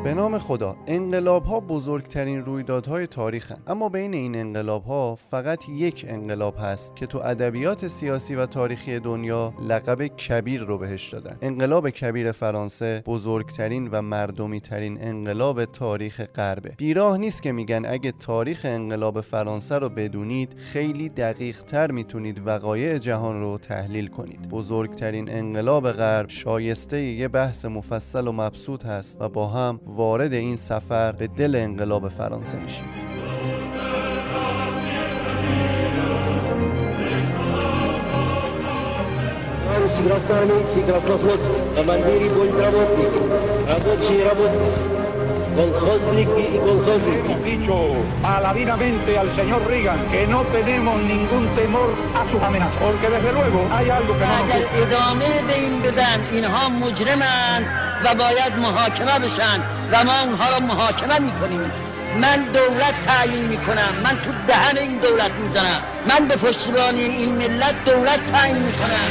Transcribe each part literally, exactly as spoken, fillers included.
به نام خدا، انقلاب‌ها بزرگترین رویدادهای تاریخن، اما بین این انقلاب‌ها فقط یک انقلاب هست که تو ادبیات سیاسی و تاریخی دنیا لقب کبیر رو بهش دادن. انقلاب کبیر فرانسه بزرگترین و مردمی ترین انقلاب تاریخ غربه. بیراه نیست که میگن اگه تاریخ انقلاب فرانسه رو بدونید خیلی دقیق تر میتونید وقایع جهان رو تحلیل کنید. بزرگترین انقلاب غرب شایسته یه بحث مفصل و مبسوط هست و با هم وارد این سفر به دل انقلاب فرانسه میشیم. Красный, краснофлот, командиры политработники, рабочие работники, colchoznики y colchoznики. Hemos dicho paladinamente al señor Reagan que no tenemos ningún temor a sus amenazas, porque desde luego hay algo que no اگر ادامه به این بدن اینها مجرمن و باید محاکمه بشن و ما اونها را محاکمه میکنیم. من دولت تعیین میکنم، من تو دهن این دولت میزنم، من به پشتیبانی این ملت دولت تعیین میکنم.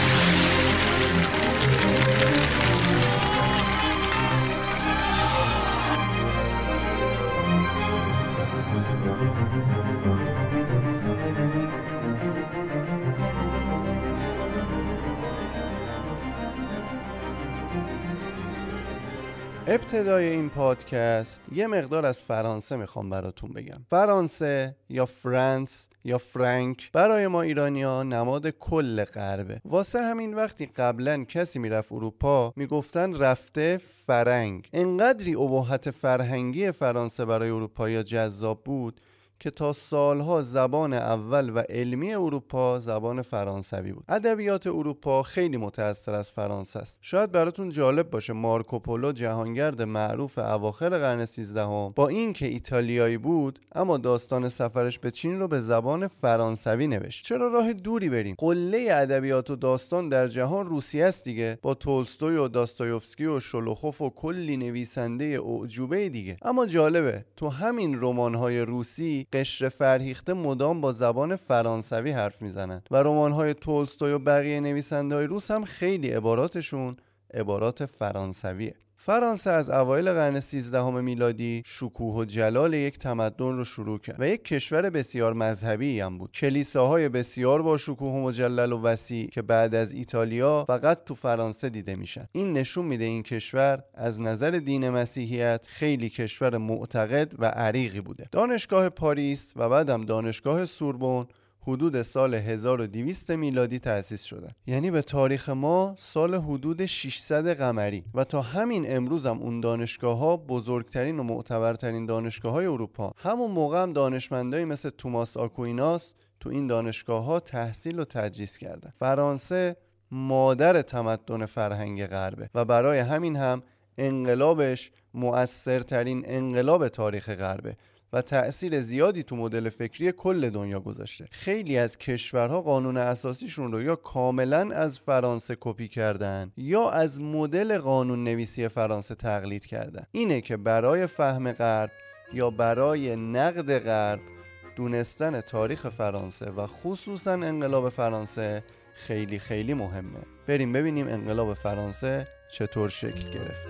ابتدای این پادکست یه مقدار از فرانسه میخوام براتون بگم. فرانسه یا فرانس یا فرانک برای ما ایرانی‌ها نماد کل غربه. واسه همین وقتی قبلا کسی میرفت اروپا میگفتن رفته فرنگ. انقدری ابهت فرهنگی فرانسه برای اروپایی‌ها جذاب بود که تا سالها زبان اول و علمی اروپا زبان فرانسوی بود. ادبیات اروپا خیلی متأثر از فرانسه است. شاید براتون جالب باشه مارکوپولو جهانگرد معروف اواخر قرن سیزدهم با این که ایتالیایی بود اما داستان سفرش به چین رو به زبان فرانسوی نوشت. چرا راه دوری بریم؟ قله ادبیات و داستان در جهان روسیه است دیگه، با تولستوی و داستایوفسکی و شولوخوف و کلی نویسنده اعجوبه دیگه. اما جالبه تو همین رمان‌های روسی قشر فرهیخته مدام با زبان فرانسوی حرف میزنن و رمان‌های تولستوی و بقیه نویسنده‌های روس هم خیلی عباراتشون عبارات فرانسویه. فرانسه از اوایل قرن سیزدهم میلادی شکوه و جلال یک تمدن رو شروع کرد و یک کشور بسیار مذهبی هم بود. کلیساهای بسیار با شکوه و مجلل و وسیع که بعد از ایتالیا فقط تو فرانسه دیده میشن. این نشون میده این کشور از نظر دین مسیحیت خیلی کشور معتقد و عریقی بوده. دانشگاه پاریس و بعدم دانشگاه سوربن حدود سال هزار و دویست میلادی تأسیس شدن، یعنی به تاریخ ما سال حدود ششصد قمری، و تا همین امروز هم اون دانشگاه ها بزرگترین و معتبرترین دانشگاه های اروپا. همون موقع هم دانشمندایی مثل توماس آکویناس تو این دانشگاه ها تحصیل و تدریس کردن. فرانسه مادر تمدن فرهنگ غربه و برای همین هم انقلابش مؤثرترین انقلاب تاریخ غربه و تأثیر زیادی تو مدل فکری کل دنیا گذاشته. خیلی از کشورها قانون اساسیشون رو یا کاملا از فرانسه کپی کردن یا از مدل قانون نویسی فرانسه تقلید کردن. اینه که برای فهم غرب یا برای نقد غرب دونستن تاریخ فرانسه و خصوصا انقلاب فرانسه خیلی خیلی مهمه. بریم ببینیم انقلاب فرانسه چطور شکل گرفت.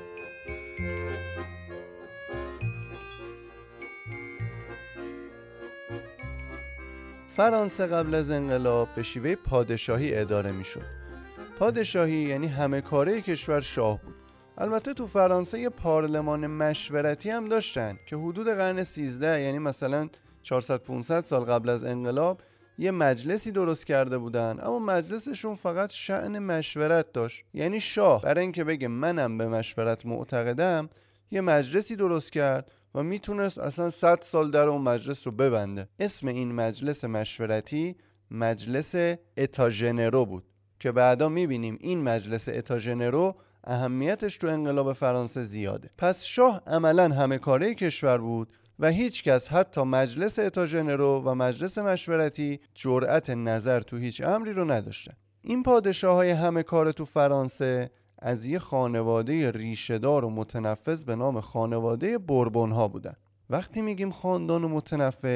فرانسه قبل از انقلاب به شیوه پادشاهی اداره میشد. پادشاهی یعنی همه کاره کشور شاه بود. البته تو فرانسه یه پارلمان مشورتی هم داشتن که حدود قرن سیزده، یعنی مثلا چهارصد پانصد سال قبل از انقلاب، یه مجلسی درست کرده بودن، اما مجلسشون فقط شأن مشورت داشت. یعنی شاه برای اینکه بگه منم به مشورت معتقدم یه مجلسی درست کرد و میتونست اصلا صد سال در اون مجلس رو ببنده. اسم این مجلس مشورتی مجلس اتا ژنرو بود که بعدا میبینیم این مجلس اتا ژنرو اهمیتش تو انقلاب فرانسه زیاده. پس شاه عملاً همه کاره کشور بود و هیچ کس حتی مجلس اتا ژنرو و مجلس مشورتی جرأت نظر تو هیچ امری رو نداشتن. این پادشاه‌های همه کاره تو فرانسه از یه خانواده ریشه‌دار و متنفذ به نام خانواده بوربون ها بودن. وقتی میگیم خاندان و متنفذ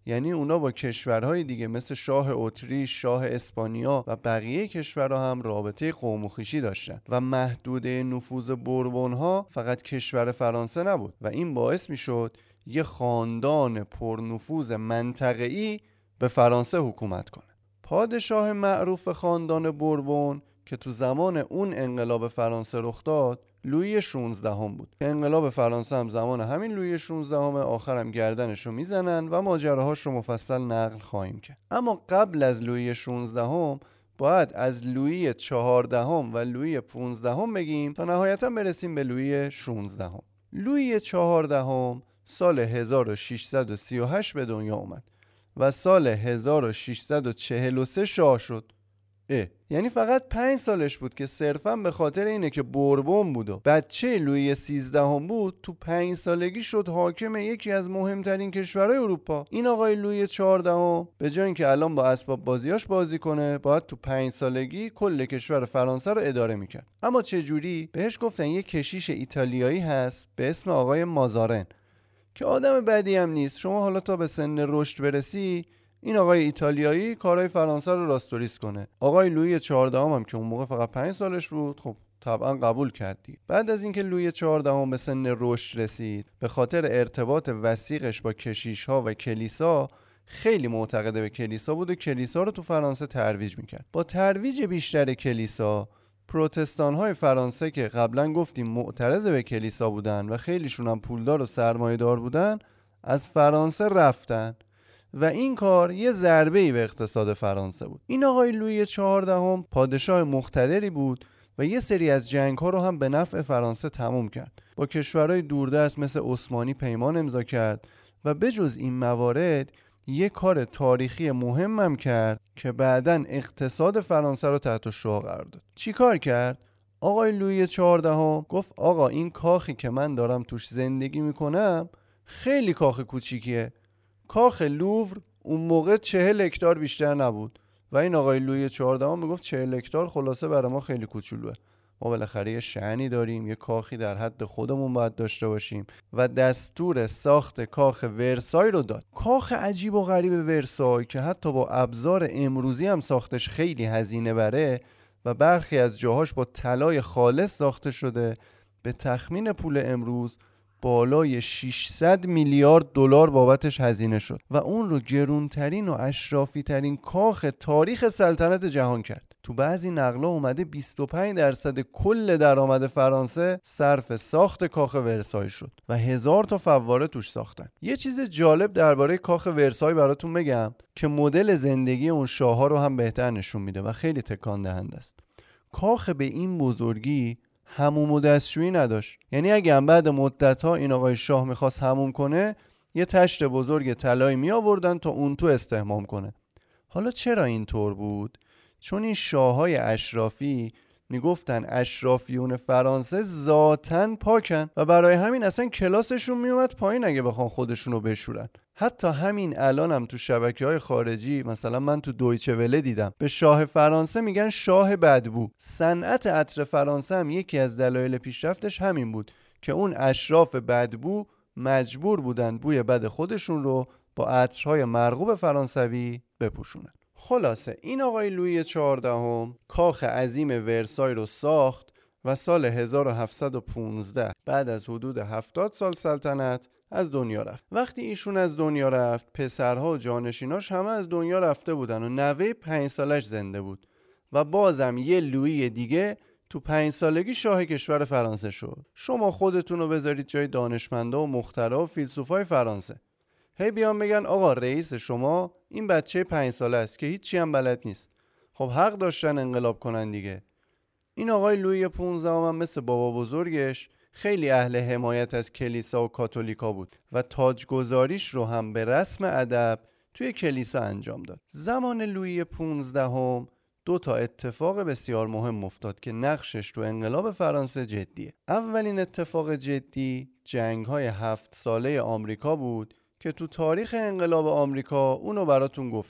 یعنی اونا با کشورهای دیگه مثل شاه اتریش، شاه اسپانیا و بقیه کشورها هم رابطه قوم و خویشی داشتن و محدوده نفوذ بوربونها فقط کشور فرانسه نبود و این باعث میشد یه خاندان پرنفوذ منطقه‌ای به فرانسه حکومت کنه. پادشاه معروف خاندان بوربون که تو زمان اون انقلاب فرانسه رخ داد لویی شانزدهم بود. انقلاب فرانسه هم زمان همین لویی شانزدهم آخرم گردنش رو میزنن و ماجراهاش رو مفصل نقل خواهیم کرد. اما قبل از لویی شانزدهم باید از لویی چهاردهم و لویی پانزدهم بگیم تا نهایتا برسیم به لویی شانزدهم. لویی چهاردهم سال هزار و ششصد و سی و هشت به دنیا اومد و سال هزار و ششصد و چهل و سه شاه شد. اه. یعنی فقط پنج سالش بود که صرفا به خاطر اینه که بوربون بود و بچه لویی سیزدهم بود تو پنج سالگی شد حاکم یکی از مهمترین کشورهای اروپا. این آقای لویی چهاردهم به جای اینکه الان با اسباب بازیاش بازی کنه باید تو پنج سالگی کل کشور فرانسه رو اداره میکرد. اما چه جوری؟ بهش گفتن یه کشیش ایتالیایی هست به اسم آقای مازارن که آدم بدی هم نیست. شما حالا تا به سن رشد برسی این آقای ایتالیایی کارهای فرانسه رو راستوریس کنه. آقای لویی چهاردهم هم که اون موقع فقط پنج سالش بود خب طبعا قبول کردی. بعد از اینکه لویی چهاردهم به سن رشد رسید به خاطر ارتباط وثیقش با کشیش‌ها و کلیسا خیلی معتقد به کلیسا بود و کلیسا رو تو فرانسه ترویج میکرد. با ترویج بیشتر کلیسا پروتستان‌های فرانسه که قبلا گفتیم معترض به کلیسا بودن و خیلیشون هم پولدار و سرمایه‌دار بودن از فرانسه رفتن و این کار یه ضربه‌ای به اقتصاد فرانسه بود. این آقای لویی چهاردهم پادشاه مقتدری بود و یه سری از جنگ‌ها رو هم به نفع فرانسه تموم کرد. با کشورهای دوردست مثل عثمانی پیمان امضا کرد و بجز این موارد یه کار تاریخی مهمم کرد که بعداً اقتصاد فرانسه رو تحت الشعاع قرار داد. چی کار کرد؟ آقای لویی چهاردهم گفت آقا این کاخی که من دارم توش زندگی میکنم خیلی کاخ کوچیکیه. کاخ لوور اون موقع چهل هکتار بیشتر نبود و این آقای لویی چهاردهم میگفت چهل هکتار خلاصه برای ما خیلی کوچولوه. ما بالاخره یه شأنی داریم، یه کاخی در حد خودمون باید داشته باشیم و دستور ساخت کاخ ورسای رو داد. کاخ عجیب و غریب ورسای که حتی با ابزار امروزی هم ساختش خیلی هزینه بره و برخی از جاهاش با طلای خالص ساخته شده، به تخمین پول امروز بالای ششصد میلیارد دلار بابتش هزینه شد و اون رو گرونترین و اشرافی ترین کاخ تاریخ سلطنت جهان کرد. تو بعضی نقلا اومده بیست و پنج درصد کل درآمد فرانسه صرف ساخت کاخ ورسای شد و هزار تا فواره توش ساختن. یه چیز جالب درباره کاخ ورسای براتون بگم که مدل زندگی اون شاه‌ها رو هم بهتر نشون میده و خیلی تکان دهنده است. کاخ به این بزرگی حموم و دستشویی نداشت. یعنی اگه هم بعد مدت‌ها این آقای شاه می‌خواست حموم کنه یه تشت بزرگ طلایی می آوردن تا اون تو استحمام کنه. حالا چرا اینطور بود؟ چون این شاه‌های اشرافی میگفتن اشرافیون فرانسه ذاتاً پاکن و برای همین اصلا کلاسشون میومد پایین اگه بخوان خودشونو بشورن. حتی همین الان هم تو شبکه‌های خارجی مثلا من تو دویچه وله دیدم به شاه فرانسه میگن شاه بدبو. صنعت عطر فرانسه هم یکی از دلایل پیشرفتش همین بود که اون اشراف بدبو مجبور بودن بوی بد خودشون رو با عطرهای مرغوب فرانسوی بپوشونن. خلاصه این آقای لویی چهاردهم کاخ عظیم ورسای رو ساخت و سال هزار و هفتصد و پانزده بعد از حدود هفتاد سال سلطنت از دنیا رفت. وقتی ایشون از دنیا رفت پسرها و جانشیناش همه از دنیا رفته بودن و نوه پنج سالش زنده بود و بازم یه لویی دیگه تو پنج سالگی شاه کشور فرانسه شد. شما خودتون رو بذارید جای دانشمندا و مخترعا و فیلسوفای فرانسه. هی بیان بگن آقا رئیس شما این بچه پنج ساله است که هیچی هم بلد نیست. خب حق داشتن انقلاب کنن دیگه. این آقای لویی پانزدهم هم مثل بابا بزرگش خیلی اهل حمایت از کلیسا و کاتولیکا بود و تاجگذاریش رو هم به رسم ادب توی کلیسا انجام داد. زمان لویی پانزدهم دو تا اتفاق بسیار مهم افتاد که نقشش تو انقلاب فرانسه جدیه. اولین اتفاق جدی جنگ‌های هفت ساله آمریکا بود که تو تاریخ انقلاب آمریکا اونو براتون گفتیم.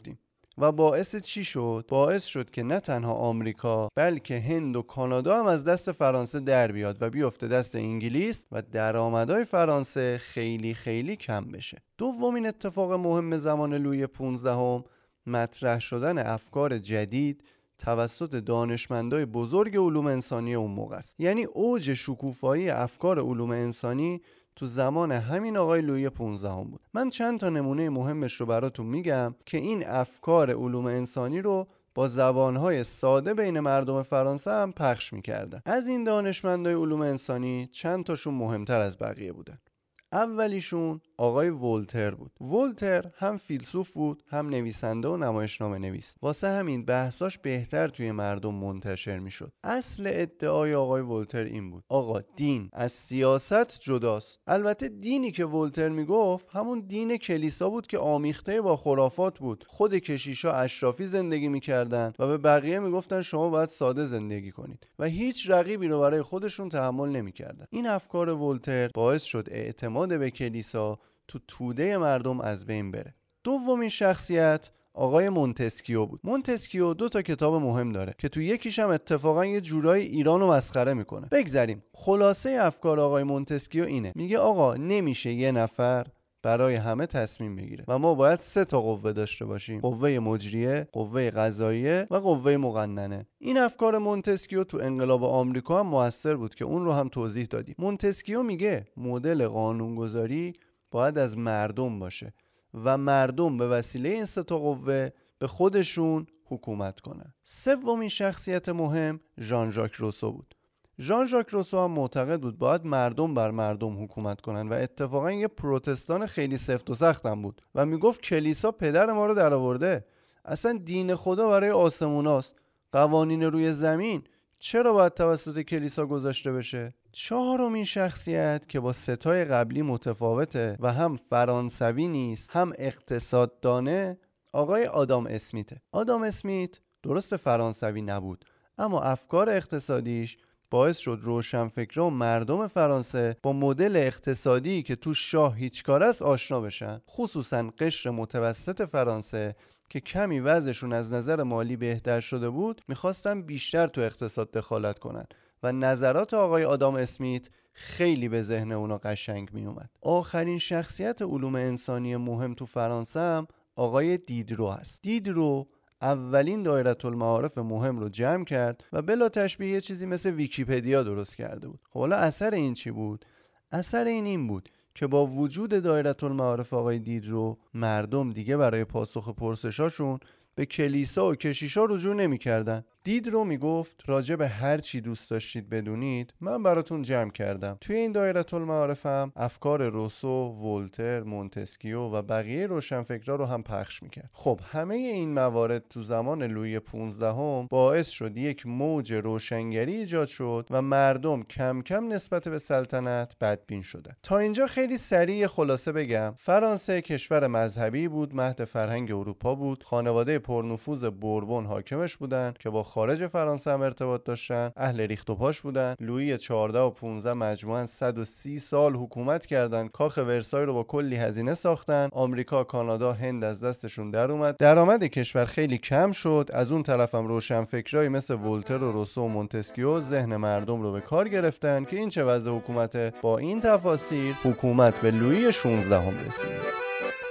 و باعث چی شد؟ باعث شد که نه تنها آمریکا بلکه هند و کانادا هم از دست فرانسه در بیاد و بیفته دست انگلیس و درآمدهای فرانسه خیلی خیلی کم بشه. دومین اتفاق مهم زمان لویی پانزدهم مطرح شدن افکار جدید توسط دانشمندای بزرگ علوم انسانی اون موقع است. یعنی اوج شکوفایی افکار علوم انسانی تو زمان همین آقای لویی پانزدهم بود. من چند تا نمونه مهمش رو براتون میگم که این افکار علوم انسانی رو با زبانهای ساده بین مردم فرانسه هم پخش میکردن. از این دانشمندای علوم انسانی چند تاشون مهمتر از بقیه بودن. اولیشون آقای ولتر بود. ولتر هم فیلسوف بود، هم نویسنده و نمایشنامه نویس. واسه همین بحثاش بهتر توی مردم منتشر میشد. اصل ادعای آقای ولتر این بود: آقا دین از سیاست جداست. البته دینی که ولتر میگفت همون دین کلیسا بود که آمیخته با خرافات بود. خود کشیشا اشرافی زندگی میکردن و به بقیه میگفتن شما باید ساده زندگی کنید و هیچ رقیبی رو برای خودشون تحمل نمیکردن. این افکار ولتر باعث شد اعتماد به کلیسا تو توده مردم از بین بره. دومین شخصیت آقای مونتسکیو بود. مونتسکیو دو تا کتاب مهم داره که تو یکیش هم اتفاقا یه جورایی ایرانو مسخره میکنه. بگذریم. خلاصه افکار آقای مونتسکیو اینه: میگه آقا نمیشه یه نفر برای همه تصمیم بگیره و ما باید سه تا قوه داشته باشیم: قوه مجریه، قوه قضاییه و قوه مقننه. این افکار مونتسکیو تو انقلاب آمریکا هم موثر بود که اون رو هم توضیح دادیم. مونتسکیو میگه مدل قانونگذاری باید از مردم باشه و مردم به وسیله این سه تا قوه به خودشون حکومت کنن. سومین شخصیت مهم ژان ژاک روسو بود. ژان ژاک روسو هم معتقد بود باید مردم بر مردم حکومت کنن و اتفاقا یه پروتستان خیلی سفت و سخت هم بود و میگفت کلیسا پدر ما رو در آورده. اصلا دین خدا برای آسموناست. قوانین روی زمین چرا باید توسط کلیسا گذاشته بشه؟ چهارمین شخصیت که با ستای قبلی متفاوته و هم فرانسوی نیست هم اقتصاددانه، آقای آدام اسمیته. آدام اسمیت درست فرانسوی نبود، اما افکار اقتصادیش باعث شد روشنفکران و مردم فرانسه با مدل اقتصادی که تو شاه هیچ کار است آشنا بشن. خصوصا قشر متوسط فرانسه که کمی وضعشون از نظر مالی بهتر شده بود میخواستن بیشتر تو اقتصاد دخالت کنن و نظرات آقای آدام اسمیت خیلی به ذهن اونا قشنگ میومد. آخرین شخصیت علوم انسانی مهم تو فرانسه هم آقای دیدرو هست. دیدرو اولین دایره المعارف مهم رو جمع کرد و بلا تشبیه یه چیزی مثل ویکیپدیا درست کرده بود. خب حالا اثر این چی بود؟ اثر این این بود که با وجود دایره المعارف آقای دیدرو مردم دیگه برای پاسخ پرسشاشون به کلیسا و کشیشا رجوع نمی کردن. دیدرو می گفت راجع به هر چی دوست داشتید بدونید من براتون جمع کردم. توی این دایره المعارف هم افکار روسو، ولتر، مونتسکیو و بقیه روشنفکرا رو هم پخش میکرد. خب همه این موارد تو زمان لویی پانزدهم باعث شد یک موج روشنگری ایجاد شد و مردم کم کم نسبت به سلطنت بدبین شدن. تا اینجا خیلی سریع خلاصه بگم: فرانسه کشور مذهبی بود، مهد فرهنگ اروپا بود. خانواده پرنفوذ بوربون حاکمش بودن که با خارج فرانسه هم ارتباط داشتن. اهل ریخت و پاش بودن. لویی چهارده و پانزده مجموعاً صد و سی سال حکومت کردن. کاخ ورسای رو با کلی هزینه ساختن. آمریکا، کانادا، هند از دستشون در اومد. درآمد کشور خیلی کم شد. از اون طرف هم روشنفکرایی مثل ولتر و روسو و مونتسکیو ذهن مردم رو به کار گرفتن که این چه وضع حکومته. با این تفاصیل حکومت به لویی شانزده هم رسید.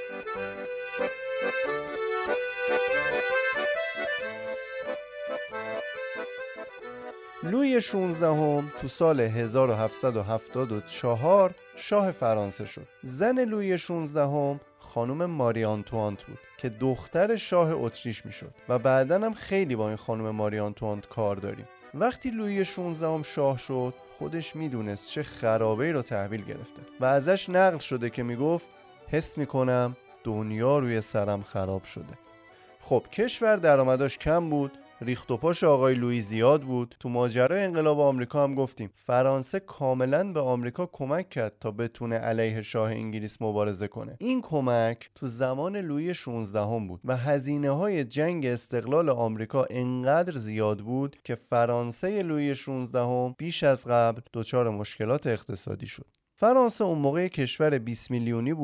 لویی شانزده هم تو سال هزار و هفتصد و هفتاد و چهار شاه فرانسه شد. زن لویی شانزده هم خانم ماری آنتوانت بود که دختر شاه اتریش میشد و بعداً هم خیلی با این خانم ماری آنتوانت کار داریم. وقتی لویی شانزده هم شاه شد خودش میدونست چه خرابه‌ای رو تحویل گرفته و ازش نقل شده که میگفت حس میکنم دنیا روی سرم خراب شده. خب کشور درآمدش کم بود، ریخت و پاش آقای لویی زیاد بود. تو ماجرای انقلاب آمریکا هم گفتیم فرانسه کاملا به آمریکا کمک کرد تا بتونه علیه شاه انگلیس مبارزه کنه. این کمک تو زمان لویی شانزده هم بود و هزینه های جنگ استقلال آمریکا انقدر زیاد بود که فرانسه لویی شانزده هم بیش از قبل دچار مشکلات اقتصادی شد. فرانسه اون موقع کشور بیست میلیونی بود،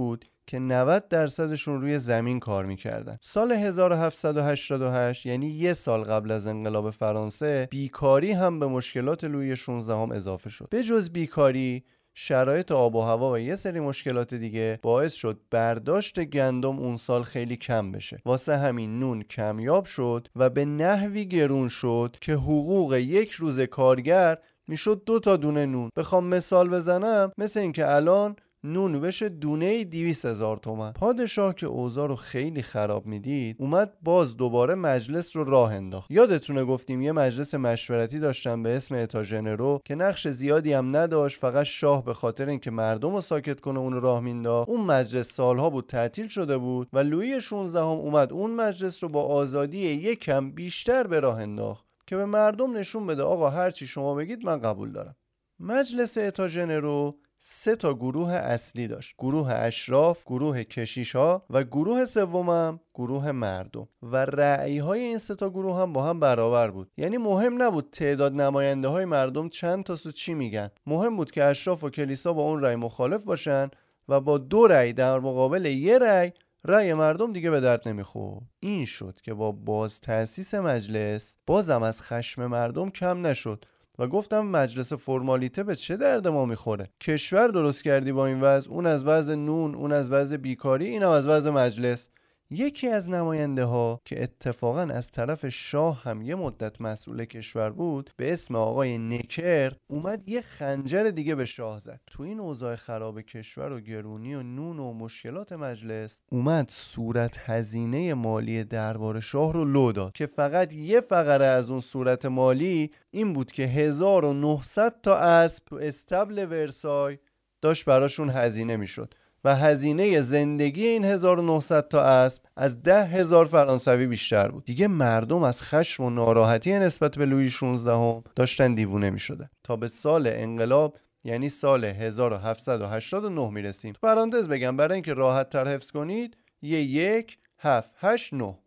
که نود درصدشون روی زمین کار میکردن. سال هزار و هفتصد و هشتاد و هشت یعنی یه سال قبل از انقلاب فرانسه، بیکاری هم به مشکلات لویی شانزدهم اضافه شد. به جز بیکاری، شرایط آب و هوا و یه سری مشکلات دیگه باعث شد برداشت گندم اون سال خیلی کم بشه. واسه همین نون کمیاب شد و به نحوی گرون شد که حقوق یک روز کارگر میشد دو تا دونه نون. بخوام مثال بزنم، مثل این که الان نون بشه دونه دویست هزار تومن. پادشاه که اوضاع رو خیلی خراب میدید، اومد باز دوباره مجلس رو راه انداخت. یادتونه گفتیم یه مجلس مشورتی داشتن به اسم اتا ژنرو که نقش زیادی هم نداشت، فقط شاه به خاطر اینکه مردم رو ساکت کنه اون رو راه مینداخت. اون مجلس سالها بود تعطیل شده بود و لویی شانزدهم اومد اون مجلس رو با آزادی یکم بیشتر به راه انداخت که به مردم نشون بده آقا هر چی شما بگید من قبول دارم. مجلس اتا ژنرو سه تا گروه اصلی داشت: گروه اشراف، گروه کشیش‌ها و گروه سومم گروه مردم. و رأی‌های این سه تا گروه هم با هم برابر بود. یعنی مهم نبود تعداد نماینده‌های مردم چند تا سو چی میگن، مهم بود که اشراف و کلیسا با اون رأی مخالف باشن و با دو رأی در مقابل یه رأی رأی مردم دیگه به درد نمیخورد. این شد که با باز تأسیس مجلس بازم از خشم مردم کم نشد و گفتم مجلس فرمالیته به چه درد ما میخوره؟ کشور درست کردی با این وضع، اون از وضع نون، اون از وضع بیکاری، اینم از وضع مجلس. یکی از نماینده ها که اتفاقا از طرف شاه هم یه مدت مسئول کشور بود، به اسم آقای نکر، اومد یه خنجر دیگه به شاه زد. تو این اوضاع خراب کشور و گرونی و نون و مشکلات مجلس، اومد صورت هزینه مالی دربار شاه رو لو داد که فقط یه فقره از اون صورت مالی این بود که هزار و نهصد تا اسب تو استبل ورسای داشت براشون هزینه میشد و هزینه زندگی این هزار و نهصد تا اسب از ده هزار فرانسوی بیشتر بود. دیگه مردم از خشم و ناراحتی نسبت به لویی شانزدهم داشتن دیوونه می شدن. تا به سال انقلاب یعنی سال هزار و هفتصد و هشتاد و نه می رسیم. پرانتز بگم برای اینکه راحت تر حفظ کنید، یه یک هفت هشت نه.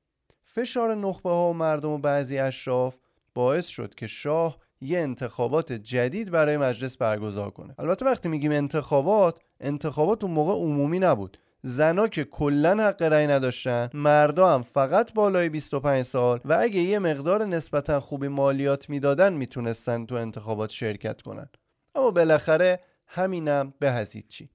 فشار نخبه ها و مردم و بعضی اشراف باعث شد که شاه یه انتخابات جدید برای مجلس برگزار کنه. البته وقتی میگیم انتخابات، انتخابات اون موقع عمومی نبود. زنا که کلن حق رأی نداشتن، مردا هم فقط بالای بیست و پنج سال و اگه یه مقدار نسبتا خوبی مالیات میدادن میتونستن تو انتخابات شرکت کنن. اما بالاخره همینم به هزید چی.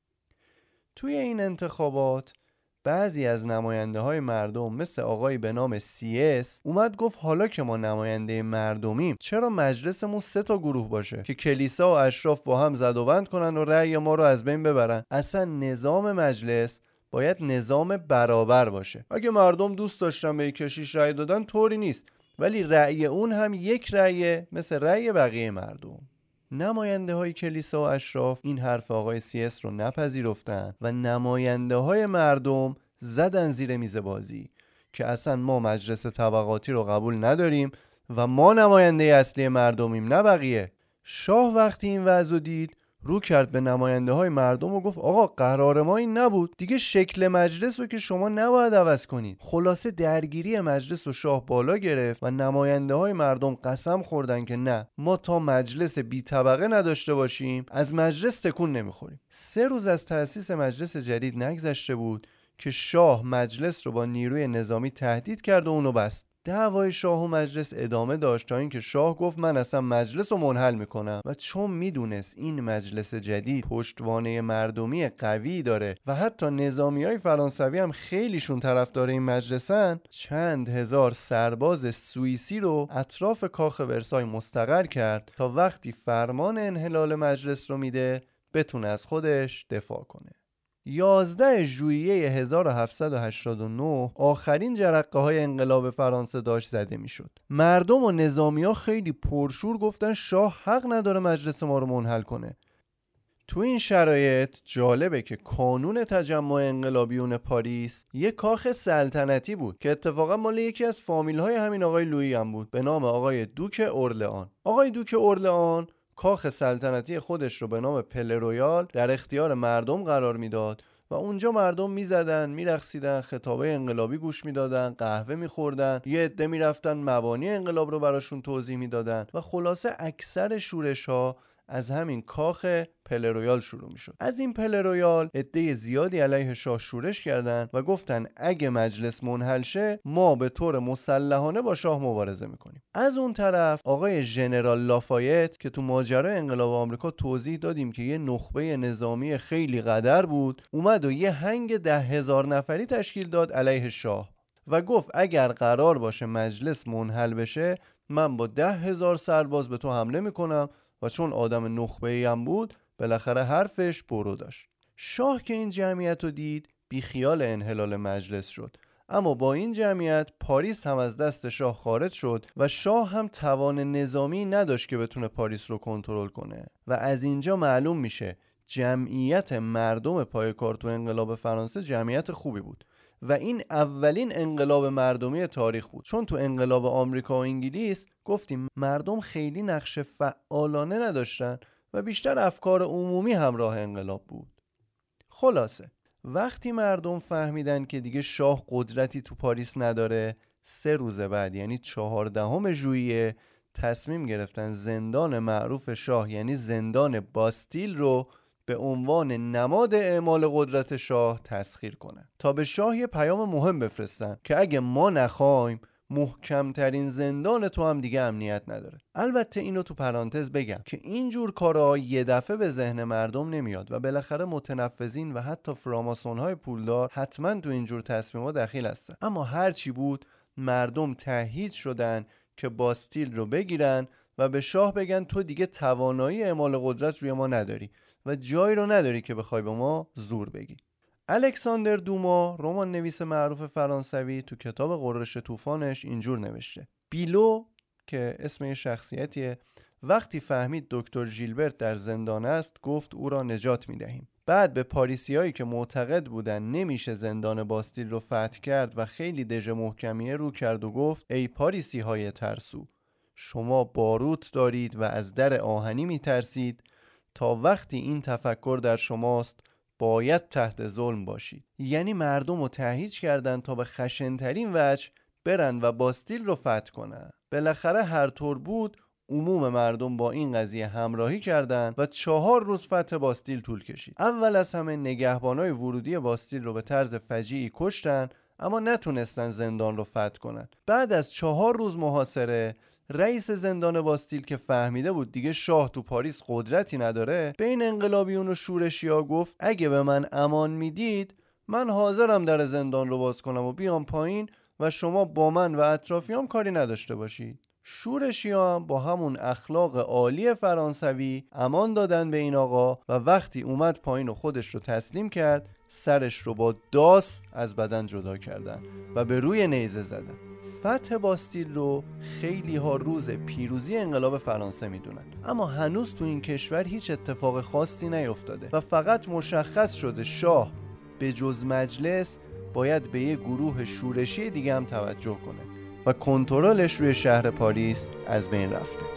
توی این انتخابات بعضی از نماینده های مردم مثل آقای به نام سی اس اومد گفت حالا که ما نماینده مردمیم، چرا مجلسمون سه تا گروه باشه که کلیسا و اشراف با هم زد و بند کنن و رأی ما رو از بین ببرن؟ اصلا نظام مجلس باید نظام برابر باشه. اگه مردم دوست داشتن به یک کشیش رأی دادن طوری نیست، ولی رأی اون هم یک رأیه مثل رأی بقیه مردم. نماینده های کلیسا و اشراف این حرف آقای سی اس رو نپذیرفتن و نماینده های مردم زدن زیر میز بازی که اصلا ما مجلس طبقاتی رو قبول نداریم و ما نماینده اصلی مردمیم نه بقیه. شاه وقتی این وضع دید رو کرد به نماینده های مردم و گفت آقا قرار ما این نبود دیگه، شکل مجلس رو که شما نباید عوض کنید. خلاصه درگیری مجلس و شاه بالا گرفت و نماینده های مردم قسم خوردن که نه، ما تا مجلس بی طبقه نداشته باشیم از مجلس تکون نمیخوریم. سه روز از تأسیس مجلس جدید نگذشته بود که شاه مجلس رو با نیروی نظامی تهدید کرد و اونو بست. دعوای شاه و مجلس ادامه داشت تا اینکه شاه گفت من اصلا مجلس رو منحل میکنم و چون میدونست این مجلس جدید پشتوانه مردمی قوی داره و حتی نظامی های فرانسوی هم خیلیشون طرفدار این مجلسن، چند هزار سرباز سوئیسی رو اطراف کاخ ورسای مستقر کرد تا وقتی فرمان انحلال مجلس رو میده بتونه از خودش دفاع کنه. یازده ژوئیه هزار و هفتصد و هشتاد و نه آخرین جرقه های انقلاب فرانسه داشت زده میشد. مردم و نظامی ها خیلی پرشور گفتن شاه حق نداره مجلس ما رو منحل کنه. تو این شرایط جالبه که کانون تجمع انقلابیون پاریس یک کاخ سلطنتی بود که اتفاقا مال یکی از فامیل های همین آقای لویی هم بود به نام آقای دوک اورلئان. آقای دوک اورلئان کاخ سلطنتی خودش رو به نام پله رویال در اختیار مردم قرار میداد و اونجا مردم میزدن، میرقصیدن، خطابه انقلابی گوش میدادن، قهوه میخوردن، یه عده میرفتن مبانی انقلاب رو براشون توضیح میدادن و خلاصه اکثر شورش ها از همین کاخ پله رویال شروع میشد. از این پله رویال عده زیادی علیه شاه شورش کردند و گفتن اگه مجلس منحل شه ما به طور مسلحانه با شاه مبارزه میکنیم. از اون طرف آقای ژنرال لافایت که تو ماجرای انقلاب آمریکا توضیح دادیم که یه نخبه نظامی خیلی قدر بود، اومد و یه هنگ ده هزار نفری تشکیل داد علیه شاه و گفت اگر قرار باشه مجلس منحل بشه من با ده هزار سرباز به تو حمله میکنم و چون آدم نخبه‌ای هم بود بالاخره حرفش برو داشت. شاه که این جمعیت رو دید بی خیال انحلال مجلس شد، اما با این جمعیت پاریس هم از دست شاه خارج شد و شاه هم توان نظامی نداشت که بتونه پاریس رو کنترل کنه و از اینجا معلوم میشه جمعیت مردم پایه‌کار تو انقلاب فرانسه جمعیت خوبی بود و این اولین انقلاب مردمی تاریخ بود، چون تو انقلاب آمریکا و انگلیس گفتیم مردم خیلی نقش فعالانه نداشتن و بیشتر افکار عمومی همراه انقلاب بود. خلاصه وقتی مردم فهمیدن که دیگه شاه قدرتی تو پاریس نداره، سه روز بعد یعنی چهاردهم ژوئیه تصمیم گرفتن زندان معروف شاه یعنی زندان باستیل رو به عنوان نماد اعمال قدرت شاه تسخیر کنن تا به شاه یه پیام مهم بفرستن که اگه ما نخوایم محکمترین زندان تو هم دیگه امنیت نداره. البته اینو تو پرانتز بگم که اینجور کارها یه دفعه به ذهن مردم نمیاد و بالاخره متنفذین و حتی فراماسون‌های پولدار حتما تو اینجور تصمیمات دخیل هستن. اما هر چی بود مردم تهییج شدن که باستیل رو بگیرن و به شاه بگن تو دیگه توانایی اعمال قدرت روی ما نداری و جایی رو نداری که بخوای به ما زور بگی. الکساندر دوما رمان نویس معروف فرانسوی تو کتاب غرش طوفانش اینجور نوشته: بیلو که اسم یه شخصیتیه وقتی فهمید دکتر ژیلبرت در زندان است گفت او را نجات میدهیم. بعد به پاریسیایی که معتقد بودن نمیشه زندان باستیل رو فتح کرد و خیلی دژ محکمیه رو کرد و گفت ای پاریسی های ترسو، شما باروت دارید و از در آهنی میترسید، تا وقتی این تفکر در شماست باید تحت ظلم باشید. یعنی مردم رو تهییج کردن تا به خشنترین وجه برن و باستیل رو فتح کنن. بالاخره هر طور بود عموم مردم با این قضیه همراهی کردند و چهار روز فتح باستیل طول کشید. اول از همه نگهبانای ورودی باستیل رو به طرز فجیعی کشتن اما نتونستن زندان رو فتح کنن. بعد از چهار روز محاصره رئیس زندان باستیل که فهمیده بود دیگه شاه تو پاریس قدرتی نداره به این انقلابیون و شورشیا گفت اگه به من امان میدید من حاضرم در زندان رو باز کنم و بیام پایین و شما با من و اطرافیام کاری نداشته باشید. شورشیا هم با همون اخلاق عالی فرانسوی امان دادن به این آقا و وقتی اومد پایین و خودش رو تسلیم کرد سرش رو با داس از بدن جدا کردن و به روی نیزه زدن. فتح باستیل رو خیلی ها روز پیروزی انقلاب فرانسه میدونن، اما هنوز تو این کشور هیچ اتفاق خاصی نیفتاده و فقط مشخص شده شاه به جز مجلس باید به یه گروه شورشی دیگه هم توجه کنه و کنترلش روی شهر پاریس از بین رفته.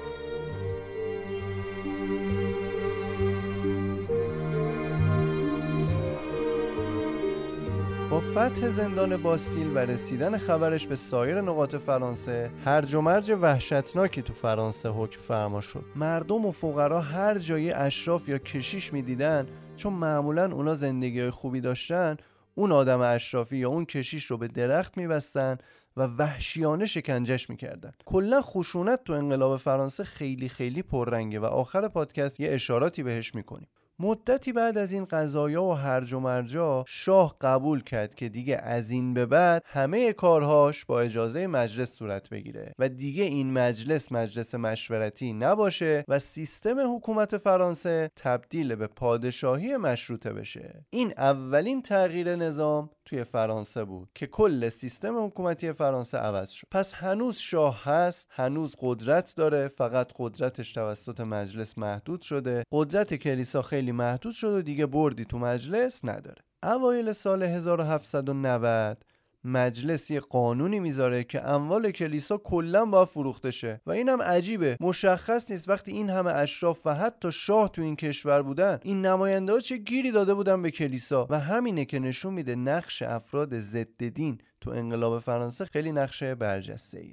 با فتح زندان باستیل و رسیدن خبرش به سایر نقاط فرانسه هرج و مرج وحشتناکی تو فرانسه حکم فرما شد. مردم و فقرا هر جایی اشراف یا کشیش میدیدن، چون معمولا اونا زندگی خوبی داشتن، اون آدم اشرافی یا اون کشیش رو به درخت میبستن و وحشیانه شکنجش میکردن. کلا خشونت تو انقلاب فرانسه خیلی خیلی پررنگه و آخر پادکست یه اشاراتی بهش میکنیم. مدتی بعد از این قضایا و هرج و مرجا شاه قبول کرد که دیگه از این به بعد همه کارهاش با اجازه مجلس صورت بگیره و دیگه این مجلس مجلس مشورتی نباشه و سیستم حکومت فرانسه تبدیل به پادشاهی مشروطه بشه. این اولین تغییر نظام توی فرانسه بود که کل سیستم حکومتی فرانسه عوض شد. پس هنوز شاه هست، هنوز قدرت داره، فقط قدرتش توسط مجلس محدود شده. قدرت کلیسا خیلی محدود شد و دیگه بردی تو مجلس نداره. اوایل سال هزار و هفتصد و نود مجلس یه قانونی میذاره که اموال کلیسا کلا باید فروخته شه و اینم عجیبه، مشخص نیست وقتی این همه اشراف و حتی شاه تو این کشور بودن این نماینده ها چه گیری داده بودن به کلیسا و همینه که نشون میده نقش افراد ضد دین تو انقلاب فرانسه خیلی نقش برجسته‌ایه.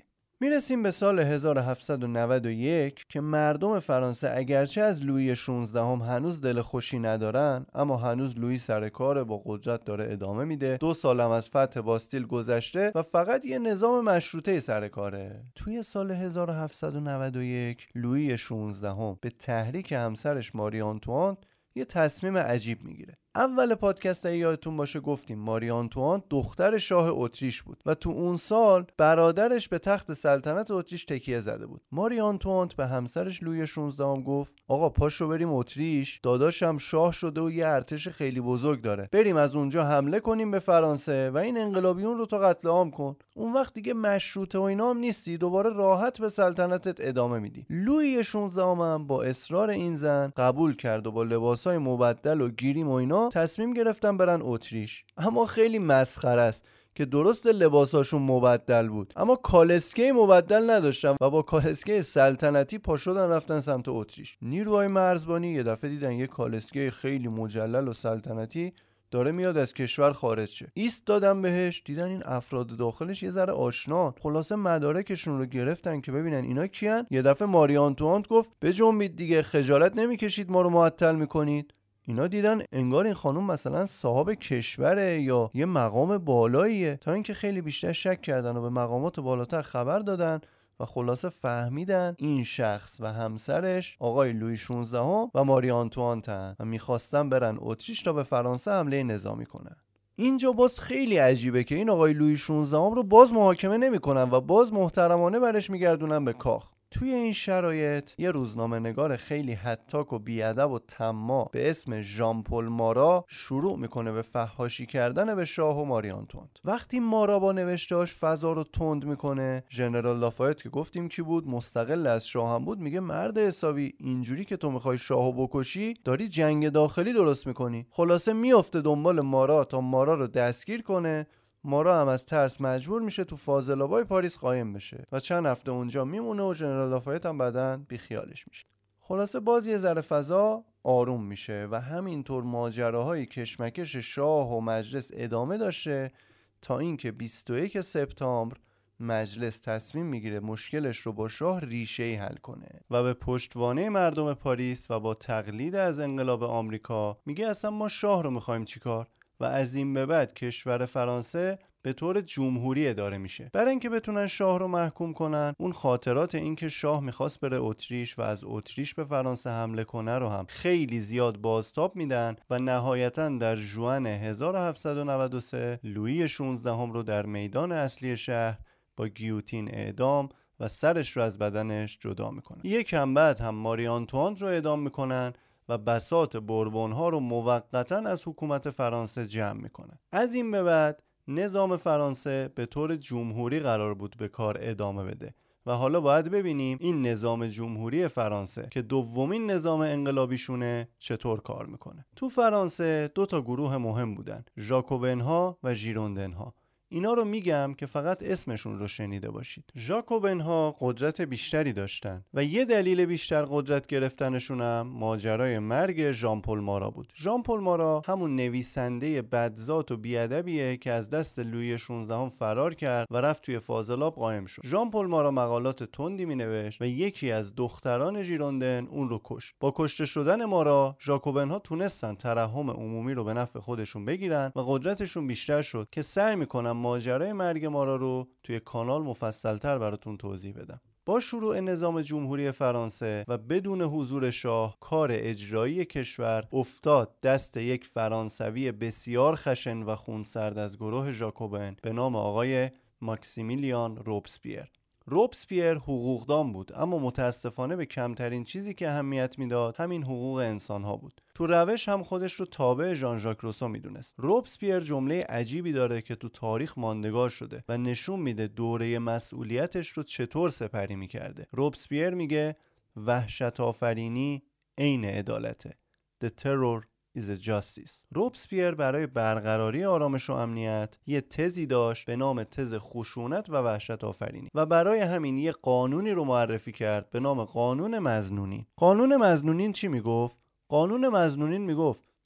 میرسیم به سال هزار و هفتصد و نود و یک که مردم فرانسه اگرچه از لویی شانزدهم هنوز دل خوشی ندارن، اما هنوز لویی سر کاره، با قدرت داره ادامه میده. دو سالم از فتح باستیل گذشته و فقط یه نظام مشروطه سر کاره. توی سال هزار و هفتصد و نود و یک لویی شانزدهم به تحریک همسرش ماری آنتوان یه تصمیم عجیب میگیره. اول پادکست اگه یادتون باشه گفتیم ماری آنتوان دختر شاه اتریش بود و تو اون سال برادرش به تخت سلطنت اتریش تکیه زده بود. ماری آنتوان به همسرش لویی شانزدهم گفت آقا پاشو بریم اتریش، داداشم شاه شده و یه ارتش خیلی بزرگ داره، بریم از اونجا حمله کنیم به فرانسه و این انقلابیون رو تو قتل عام کن. اون وقت دیگه مشروطه و اینا هم نیستی، دوباره راحت به سلطنتت ادامه میدی. لویی شانزدهم هم با اصرار این زن قبول کرد و با لباسای مبدل و گیریم و اینا تصمیم گرفتن برن اتریش. اما خیلی مسخره است که درست لباساشون مبدل بود اما کالسکه مبدل نداشتن و با کالسکه سلطنتی پا شدن رفتن سمت اتریش. نیروهای مرزبانی یه دفعه دیدن یه کالسکه خیلی مجلل و سلطنتی داره میاد از کشور خارج شه، ایست دادن بهش، دیدن این افراد داخلش یه ذره آشنا، خلاصه مدارکشون رو گرفتن که ببینن اینا کیان. یه دفعه ماری آنتوانت گفت بجنبید دیگه، خجالت نمیکشید ما رو معطل میکنید؟ اینا دیدن انگار این خانم مثلا صاحب کشوره یا یه مقام بالاییه، تا اینکه خیلی بیشتر شک کردن و به مقامات بالاتر خبر دادن و خلاصه فهمیدن این شخص و همسرش آقای لویی شانزدهم و ماری آنتوانتن و میخواستن برن اتریش تا به فرانسه حمله نظامی کنن. اینجا باز خیلی عجیبه که این آقای لویی شانزدهم رو باز محاکمه نمیکنن و باز محترمانه برش میگردونن به کاخ. توی این شرایط یه روزنامه نگار خیلی هتاک و بیادب و طماع به اسم ژان پل مارا شروع میکنه به فحاشی کردن به شاه و ماری آنتوانت. وقتی مارا با نوشتهاش فضا رو تند میکنه، ژنرال لافایت که گفتیم کی بود، مستقل از شاه هم بود، میگه مرد حسابی اینجوری که تو میخوای شاهو بکشی داری جنگ داخلی درست میکنی. خلاصه میافته دنبال مارا تا مارا رو دستگیر کنه. مارا هم از ترس مجبور میشه تو فاضلابای پاریس قایم بشه و چند هفته اونجا میمونه و ژنرال لافایت هم بعدن بیخیالش میشه. خلاصه باز یه ذره فضا آروم میشه و همینطور ماجراهای کشمکش شاه و مجلس ادامه داشته تا اینکه بیست و یکم سپتامبر مجلس تصمیم میگیره مشکلش رو با شاه ریشه‌ای حل کنه و به پشتوانه مردم پاریس و با تقلید از انقلاب آمریکا میگه اصلا ما شاه رو میخوایم چیکار و از این به بعد کشور فرانسه به طور جمهوری اداره میشه. برای اینکه بتونن شاه رو محکوم کنن، اون خاطرات این که شاه میخواست بره اتریش و از اتریش به فرانسه حمله کنه رو هم خیلی زیاد بازتاب میدن و نهایتاً در ژوئن هزار و هفتصد و نود و سه لویی شانزدهم رو در میدان اصلی شهر با گیوتین اعدام و سرش رو از بدنش جدا میکنن. یکم بعد هم ماری آنتوانت رو اعدام میکنن و بساط بوربون ها رو موقتاً از حکومت فرانسه جمع میکنن. از این به بعد نظام فرانسه به طور جمهوری قرار بود به کار ادامه بده و حالا باید ببینیم این نظام جمهوری فرانسه که دومین نظام انقلابیشونه چطور کار میکنه. تو فرانسه دو تا گروه مهم بودن، ژاکوبن ها و ژیروندن ها. اینا رو میگم که فقط اسمشون رو شنیده باشید. ژاکوبن ها قدرت بیشتری داشتن و یه دلیل بیشتر قدرت گرفتنشون هم ماجرای مرگ ژان پل مارا بود. ژان پل مارا همون نویسنده بدذات و بیادبیه که از دست لویی شانزدهم فرار کرد و رفت توی فاضلاب قایم شد. ژان پل مارا مقالات تندی مینوشت و یکی از دختران ژیروندن اون رو کشت. با کشته شدن مارا ژاکوبن ها تونستن ترحم عمومی رو به نفع خودشون بگیرن و قدرتشون بیشتر شد که سعی میکنن ماجرای مرگ مارا رو توی کانال مفصل‌تر براتون توضیح بدم. با شروع نظام جمهوری فرانسه و بدون حضور شاه، کار اجرایی کشور افتاد دست یک فرانسوی بسیار خشن و خونسرد از گروه ژاکوبن به نام آقای ماکسیمیلیان روبسپیر. روبسپیر حقوقدان بود اما متاسفانه به کمترین چیزی که اهمیت میداد همین حقوق انسان‌ها بود. تو روش هم خودش رو تابع ژان ژاک روسو میدونست. روبسپیر جمله عجیبی داره که تو تاریخ ماندگار شده و نشون میده دوره مسئولیتش رو چطور سپری میکرده. روبسپیر میگه وحشت آفرینی عین عدالته. The terror is a justice. روبسپیر برای برقراری آرامش و امنیت یه تزی داشت به نام تز خشونت و وحشت آفرینی و برای همین یه قانونی رو معرفی کرد به نام قانون مظنونین. قانون مظنونین چی میگفت؟ قانون مظنونین میگفت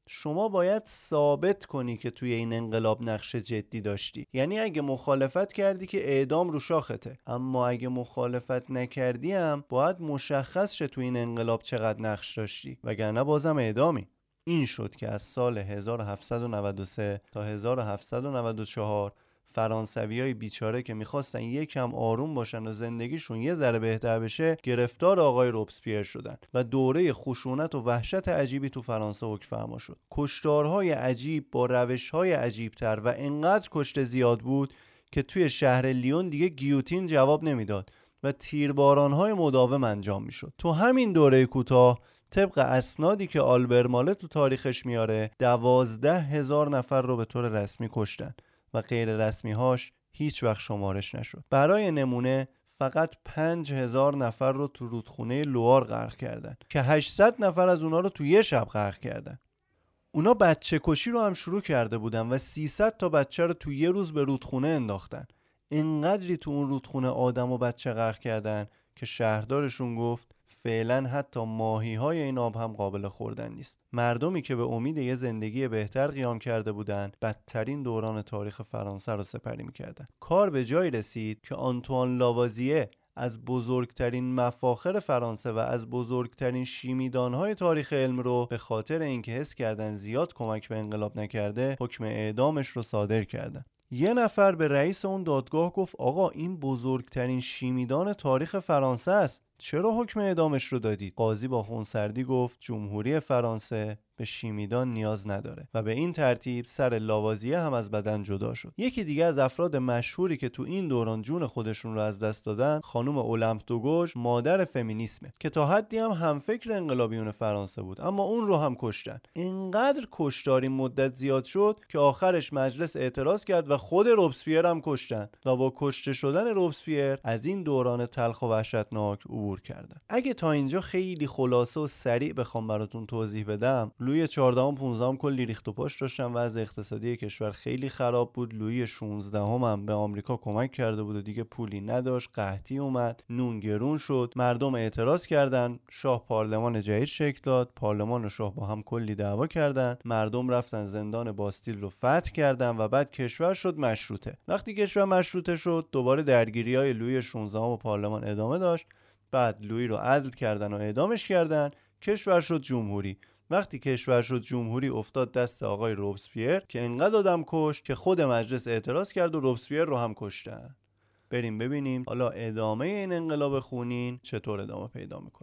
شما باید ثابت کنی که توی این انقلاب نقش جدی داشتی. یعنی اگه مخالفت کردی که اعدام رو شاخته، اما اگه مخالفت نکردی هم باید مشخص شه توی این انقلاب چقدر نقش داشتی، وگرنه بازم اعدامی. این شد که از سال هزار و هفتصد و نود و سه تا هزار و هفتصد و نود و چهار فرانسویای بیچاره که میخواستن یکم آروم باشن و زندگیشون یه ذره بهتر بشه گرفتار آقای روبسپیر شدن و دوره خشونت و وحشت عجیبی تو فرانسه حکم فرما شد. کشتارهای عجیب با روشهای عجیبتر و انقدر کشته زیاد بود که توی شهر لیون دیگه گیوتین جواب نمیداد و تیربارانهای مداوم انجام میشد. تو همین دوره کوتاه طبق اسنادی که آلبر ماله تو تاریخش میاره دوازده هزار نفر رو به طور رسمی کشتن و غیر رسمی هاش هیچ وقت شمارش نشد. برای نمونه فقط پنج هزار نفر رو تو رودخونه لوار غرق کردن که هشتصد نفر از اونا رو تو یه شب غرق کردن. اونا بچه کشی رو هم شروع کرده بودن و سیصد تا بچه رو تو یه روز به رودخونه انداختن. اینقدری تو اون رودخونه آدم و بچه غرق کردن که شهردارشون گفت فعلا حتی ماهی های این آب هم قابل خوردن نیست. مردمی که به امید یه زندگی بهتر قیام کرده بودن بدترین دوران تاریخ فرانسه رو سپری میکردن. کار به جایی رسید که آنتوان لاوازیه از بزرگترین مفاخر فرانسه و از بزرگترین شیمیدانهای تاریخ علم رو به خاطر اینکه حس کردن زیاد کمک به انقلاب نکرده حکم اعدامش رو صادر کردن. یه نفر به رئیس اون دادگاه گفت آقا این بزرگترین شیمیدان تاریخ فرانسه است، چرا حکم اعدامش رو دادید؟ قاضی با خونسردی گفت جمهوری فرانسه به شیمیدان نیاز نداره و به این ترتیب سر لاوازیه هم از بدن جدا شد. یکی دیگه از افراد مشهوری که تو این دوران جون خودشون رو از دست دادن خانم اولمپ دوگوژ، مادر فمینیسمه که تا حدی هم همفکر انقلابیون فرانسه بود، اما اون رو هم کشتن. اینقدر کشتاری مدت زیاد شد که آخرش مجلس اعتراض کرد و خود روبسپیر هم کشتن و با کشته شدن روبسپیر از این دوران تلخ و وحشتناک عبور کردن. اگه تا اینجا خیلی خلاصه و سریع بخوام براتون توضیح بدم، لویی چهاردهم و پانزدهم کلی ریخت و پاش داشتن و از اقتصادی کشور خیلی خراب بود. لویی شانزدهم هم به آمریکا کمک کرده بود و دیگه پولی نداشت، قحطی اومد، نون گرون شد، مردم اعتراض کردن، شاه پارلمان جدید شکل داد، پارلمان و شاه با هم کلی دعوا کردن، مردم رفتن زندان باستیل رو فتح کردن و بعد کشور شد مشروطه. وقتی کشور مشروطه شد دوباره درگیری‌های لویی شانزدهم و پارلمان ادامه داشت، بعد لویی رو عزل کردن و اعدامش کردن، کشور شد جمهوری. وقتی کشور شد جمهوری افتاد دست آقای روبسپیر که انقدر آدم کشت که خود مجلس اعتراض کرد و روبسپیر رو هم کشتن. بریم ببینیم حالا ادامه این انقلاب خونین چطور ادامه پیدا میکنه.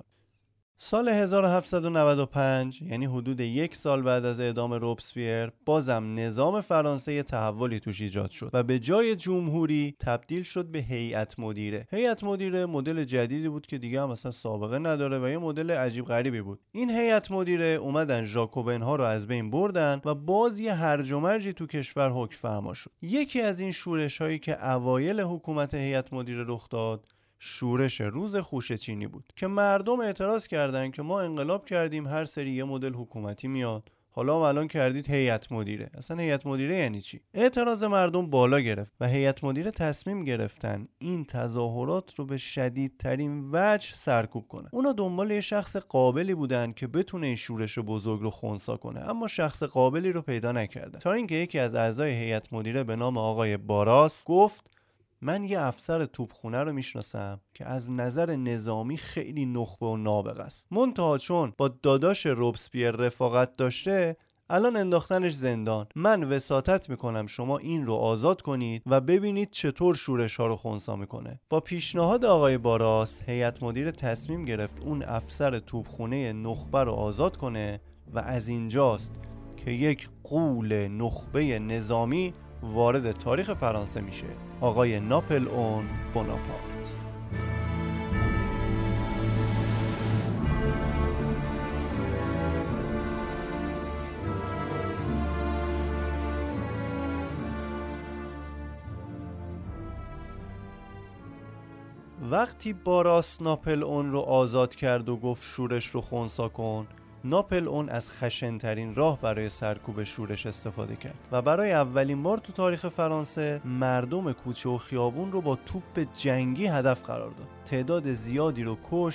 سال هزار و هفتصد و نود و پنج یعنی حدود یک سال بعد از اعدام روبسپیر بازم نظام فرانسه یه تحولی توش ایجاد شد و به جای جمهوری تبدیل شد به هیئت مدیره. هیئت مدیره مدل جدیدی بود که دیگه هم اصلا سابقه نداره و یه مدل عجیب غریبی بود. این هیئت مدیره اومدن ژاکوبن ها رو از بین بردن و باز یه هرج و مرجی تو کشور حکم فرما شد. یکی از این شورش هایی که اوایل حکومت هیئت مدیره رخ داد شورش روز خوشه‌چینی بود که مردم اعتراض کردن که ما انقلاب کردیم، هر سری یه مدل حکومتی میاد، حالا هم الان کردید هیئت مدیره. اصلا هیئت مدیره یعنی چی؟ اعتراض مردم بالا گرفت و هیئت مدیره تصمیم گرفتن این تظاهرات رو به شدیدترین وجه سرکوب کنه. اونا دنبال یه شخص قابلی بودن که بتونه این شورش بزرگ رو خنثی کنه، اما شخص قابلی رو پیدا نکردن تا اینکه یکی از اعضای هیئت مدیره به نام آقای باراس گفت من یه افسر توپخونه رو میشناسم که از نظر نظامی خیلی نخبه و نابغه است. منتها چون با داداش روبسپیر رفاقت داشته الان انداختنش زندان. من وساطت میکنم شما این رو آزاد کنید و ببینید چطور شورش ها رو خنثی میکنه. با پیشنهاد آقای باراس هیئت مدیره تصمیم گرفت اون افسر توپخونه نخبه رو آزاد کنه و از اینجاست که یک غول نخبه نظامی وارد تاریخ فرانسه میشه، آقای ناپلئون بوناپارت. وقتی باراس ناپلئون رو آزاد کرد و گفت شورش رو خنثی کن، ناپلئون از خشن‌ترین راه برای سرکوب شورش استفاده کرد و برای اولین بار تو تاریخ فرانسه مردم کوچه و خیابون رو با توپ جنگی هدف قرار داد. تعداد زیادی رو کشت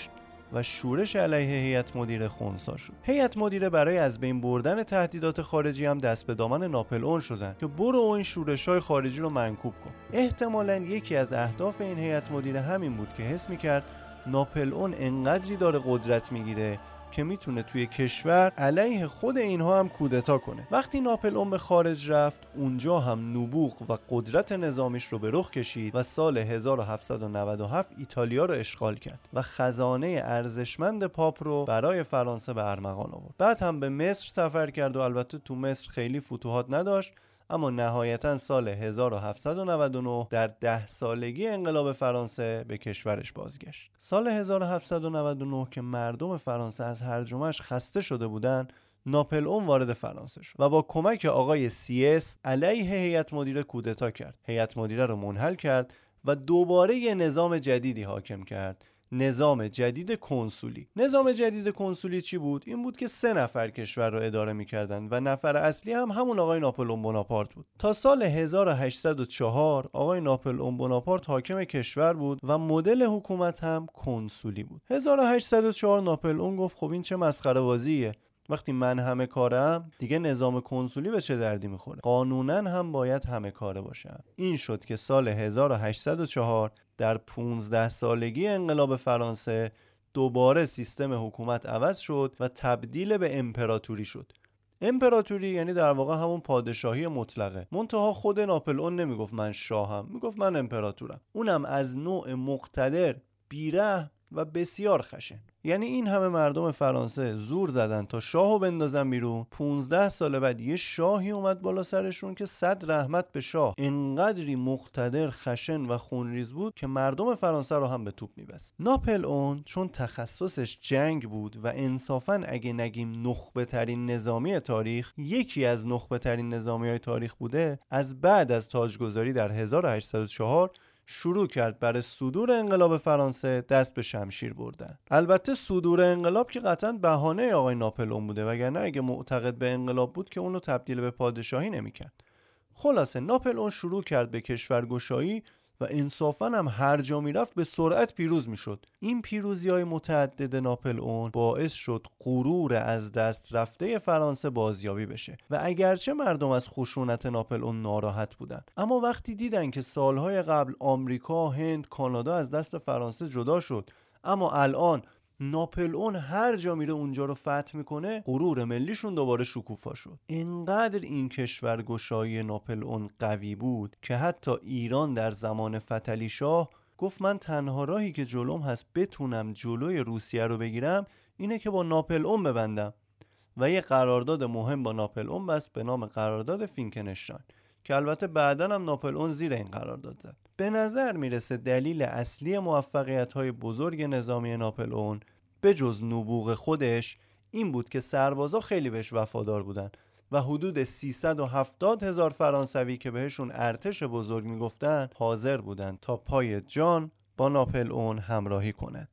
و شورش علیه هیئت مدیره خنثی شد. هیئت مدیره برای از بین بردن تهدیدات خارجی هم دست به دامن ناپلئون شدن که برو این شورش‌های خارجی رو منکوب کن. احتمالاً یکی از اهداف این هیئت مدیره همین بود که حس می‌کرد ناپلئون انقدری داره قدرت میگیره که میتونه توی کشور علیه خود اینها هم کودتا کنه. وقتی ناپلئون به خارج رفت، اونجا هم نبوغ و قدرت نظامیش رو به رخ کشید و سال هزار و هفتصد و نود و هفت ایتالیا رو اشغال کرد و خزانه ارزشمند پاپ رو برای فرانسه به ارمغان آورد. بعد هم به مصر سفر کرد و البته تو مصر خیلی فتوحات نداشت، اما نهایتاً سال هزار و هفتصد و نود و نه در ده سالگی انقلاب فرانسه به کشورش بازگشت. سال هزار و هفتصد و نود و نه که مردم فرانسه از هرجمش خسته شده بودن، ناپلئون وارد فرانسه شد و با کمک آقای سیس علیه هیئت مدیره کودتا کرد. هیئت مدیره رو منحل کرد و دوباره یه نظام جدیدی حاکم کرد، نظام جدید کنسولی. نظام جدید کنسولی چی بود؟ این بود که سه نفر کشور رو اداره می‌کردن و نفر اصلی هم همون آقای ناپلئون بناپارت بود. تا سال هزار و هشتصد و چهار آقای ناپلئون بناپارت حاکم کشور بود و مدل حکومت هم کنسولی بود. هزار و هشتصد و چهار ناپلئون گفت خب این چه مسخره بازیه، وقتی من همه کارم دیگه نظام کنسولی به چه دردی میخوره؟ قانونا هم باید همه کاره باشم. این شد که سال هزار و هشتصد و چهار در پانزده سالگی انقلاب فرانسه دوباره سیستم حکومت عوض شد و تبدیل به امپراتوری شد. امپراتوری یعنی در واقع همون پادشاهی مطلقه. منتها خود ناپلئون نمیگفت من شاهم، میگفت من امپراتورم. اونم از نوع مقتدر، بیره و بسیار خشن. یعنی این همه مردم فرانسه زور زدن تا شاهو بندازن بیرون. پانزده سال بعد یه شاهی اومد بالا سرشون که صد رحمت به شاه، اینقدری مقتدر، خشن و خونریز بود که مردم فرانسه رو هم به توپ میبست. ناپلئون چون تخصصش جنگ بود و انصافاً اگه نگیم نخبه ترین نظامی تاریخ، یکی از نخبه ترین نظامی های تاریخ بوده، از بعد از تاجگذاری در هزار و هشتصد و چهار شروع کرد برای صدور انقلاب فرانسه دست به شمشیر بردن. البته صدور انقلاب که قطعاً بهانه آقای ناپلئون بوده، وگرنه اگه معتقد به انقلاب بود که اونو تبدیل به پادشاهی نمی‌کرد. خلاصه ناپلئون شروع کرد به کشورگشایی و انصافاً هم هر جا میرفت به سرعت پیروز میشد. این پیروزی‌های متعدد ناپلئون باعث شد غرور از دست رفته فرانسه بازیابی بشه و اگرچه مردم از خشونت ناپلئون ناراحت بودن، اما وقتی دیدن که سالهای قبل آمریکا، هند، کانادا از دست فرانسه جدا شد، اما الان ناپلئون هر جا میره اونجا رو فتح میکنه، غرور ملیشون دوباره شکوفا شد. اینقدر این کشورگشایی ناپلئون قوی بود که حتی ایران در زمان فتحعلی شاه گفت من تنها راهی که جلوم هست بتونم جلوی روسیه رو بگیرم اینه که با ناپلئون ببندم و یه قرارداد مهم با ناپلئون بست به نام قرارداد فینکنشتاین که البته بعداً هم ناپلئون زیر این قرارداد زد. به نظر میرسه دلیل اصلی موفقیت‌های بزرگ نظامی ناپلئون به جز نبوغ خودش این بود که سربازا خیلی بهش وفادار بودن و حدود سیصد و هفتاد هزار فرانسوی که بهشون ارتش بزرگ میگفتن حاضر بودن تا پای جان با ناپلئون همراهی کنند.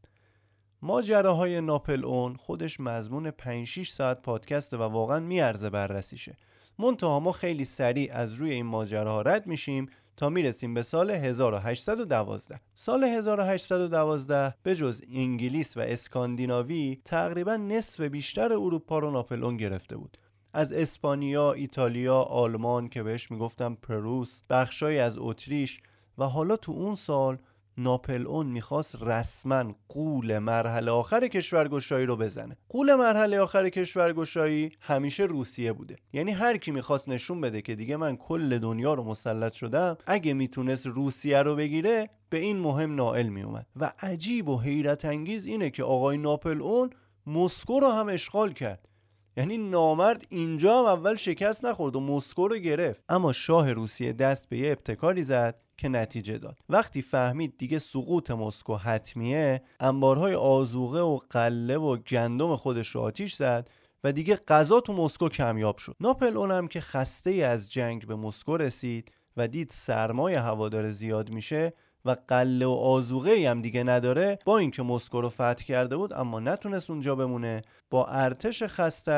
ماجراهای ناپلئون خودش مضمون پنج شش ساعت پادکسته و واقعا میارزه بررسیشه. منتها ما خیلی سریع از روی این ماجراها رد میشیم تا میرسیم به سال هزار و هشتصد و دوازده. سال هزار و هشتصد و دوازده به جز انگلیس و اسکاندیناوی تقریبا نصف بیشتر اروپا رو ناپلئون گرفته بود. از اسپانیا، ایتالیا، آلمان که بهش میگفتم پروس، بخشای از اتریش و حالا تو اون سال ناپلئون میخواست رسما غول مرحله آخر کشورگشایی رو بزنه. غول مرحله آخر کشورگشایی همیشه روسیه بوده. یعنی هر کی میخواست نشون بده که دیگه من کل دنیا رو مسلط شدم، اگه میتونست روسیه رو بگیره به این مهم نائل میومد. و عجیب و حیرت انگیز اینه که آقای ناپلئون مسکو رو هم اشغال کرد. یعنی نامرد اینجا هم اول شکست نخورد و مسکو رو گرفت، اما شاه روسیه دست به یه ابتکاری زد که نتیجه داد. وقتی فهمید دیگه سقوط مسکو حتمیه، انبارهای آذوقه و غله و گندم خودش رو آتیش زد و دیگه غذا تو مسکو کمیاب شد. ناپلئون هم که خسته از جنگ به مسکو رسید و دید سرمایه هوادار زیاد میشه و غله و آذوقه‌ای هم دیگه نداره، با اینکه مسکو رو فتح کرده بود اما نتونست اونجا بمونه، با ارتش خستش